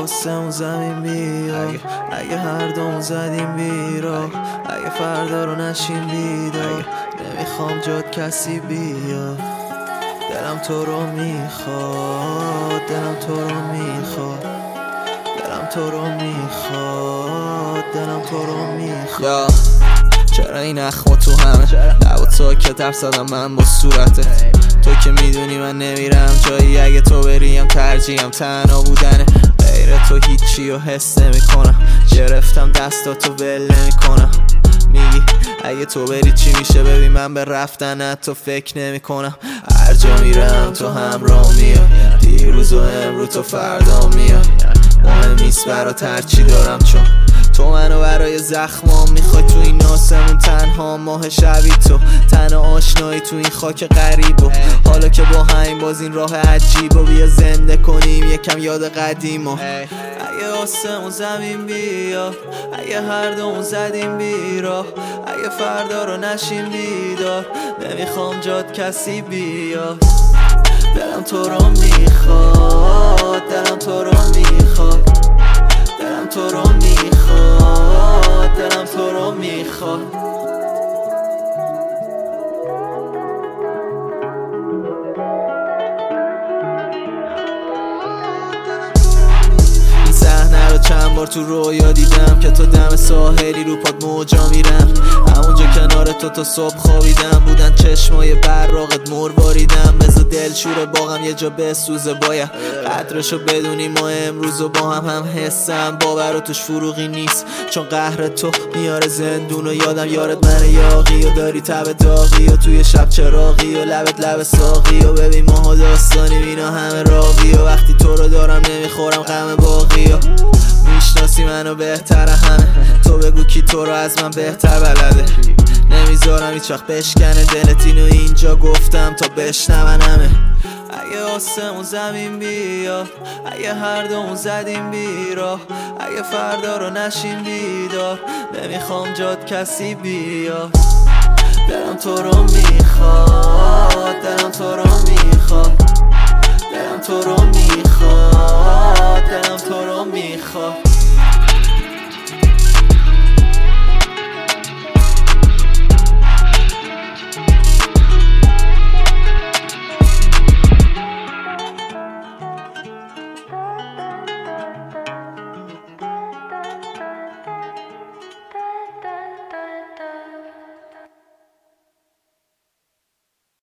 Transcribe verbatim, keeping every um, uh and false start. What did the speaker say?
آسمون زمین بیاد، اگه هر دوم زدیم بیراه، اگه فردا رو نشیم بیدار، نمیخوام جات کسی بیاد. دلم تو رو میخواد، دلم تو رو میخواد، دلم تو رو میخواد، دلم تو رو میخواد. چرا این اخما تو همه لب تو که ترس زدم من با صورتت؟ تو که میدونی من نمیرم جایی، اگه تو بریم ترجیحم تنها بودنه. غیر تو هیچی رو حس نمی کنم، گرفتم دستاتو ول نمی کنم. میگی اگه تو بری چی میشه؟ ببین من به رفتنت تو فکر نمی کنم. هر جا میرم تو همراه میای، دیروز و امروز تو فردا میای. مهم نیست برات هرچی دارم، چون تو منو برای زخمام میخوای. تو این آسمون تنها ماه شبی تو، تنها آشنایی تو این خاک غریب. و حالا که با همین باز این راه عجیب و بیا زنده کنیم یکم یاد قدیم. و اگه آسمون زمین بیاد، اگه هر دوم زدیم بیراه، اگه فردا رو نشیم بیدار، نمیخوام جات کسی بیاد. دلم تو رو میخواد، دلم تو رو میخواد، دلم تو رو میخواد، دلم تو رو میخواد. این صحنه رو چند بار تو رویا دیدم که تو دم ساحلی رو پاد موجا میرم. همونجا کنار تو تا صبح خوابیدم، بودن چشمای براقت مرواریدم. بذار دلشور باغم یه جا بسوزه، باید قدرشو بدونی. ما امروز و با هم هم حسم باور و توش فروغی نیست، چون قهر تو میاره زندون. و یادم یارت من یاقی و داری تب داغی و توی شب چراغی و لبت لب ساقی. و ببین ماها داستانی اینا همه راقی و وقتی تو رو دارم نمیخورم غم باقی. و میشناسی منو بهتر همه، تو بگو کی تو رو از من بهتر بلده. نمیذارم هیچ وقت بشکنه دلت، اینو اینجا گفتم تا بشنون همه. اگه آسمون زمین بیاد، اگه هر دوم زدیم بیراه، اگه فردا رو نشیم بیدار، نمیخوام جات کسی بیاد. دلم تو رو میخواد، دلم تو رو میخواد، دلم تو رو میخواد، دلم تو رو میخواد.